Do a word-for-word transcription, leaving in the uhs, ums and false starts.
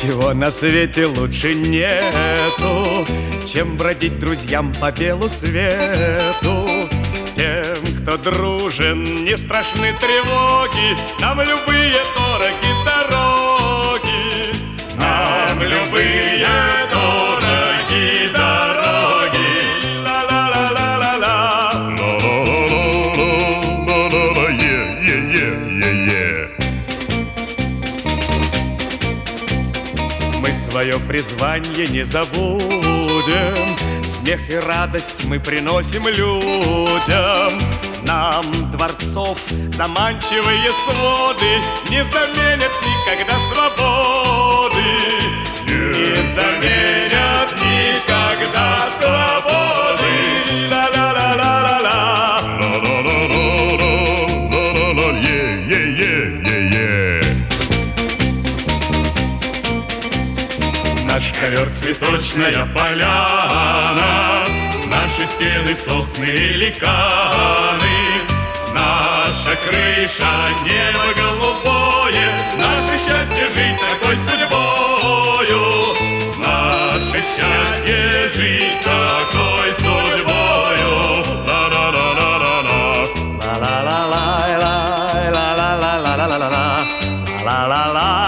Ничего на свете лучше нету, чем бродить друзьям по белу свету. Тем, кто дружен, не страшны тревоги, нам любые дороги дороги, нам любые дороги дороги. Ла-ла-ла-ла-ла-ла, ла-ла-ла-ла-ла-ла-ла, е-е-е-е-е. Мы свое призвание не забудем, смех и радость мы приносим людям. Нам дворцов заманчивые своды не заменят никогда свободы, не заменят никогда свободы. Ла-ла-ла-ла-ла-ла, ла-ла-ла-ла-ла-ла-ла, е-е-е-е-е. Наш ковер цветочная поляна, наши стены сосны и ликаны, наша крыша небо голубое, наше счастье жить такой судьбою, наше счастье жить такой судьбою. Ла-ла-ла-ла-ла-ла, ла-ла-ла-ла-ла-ла-ла-ла-ла-ла-ла-ла-ла.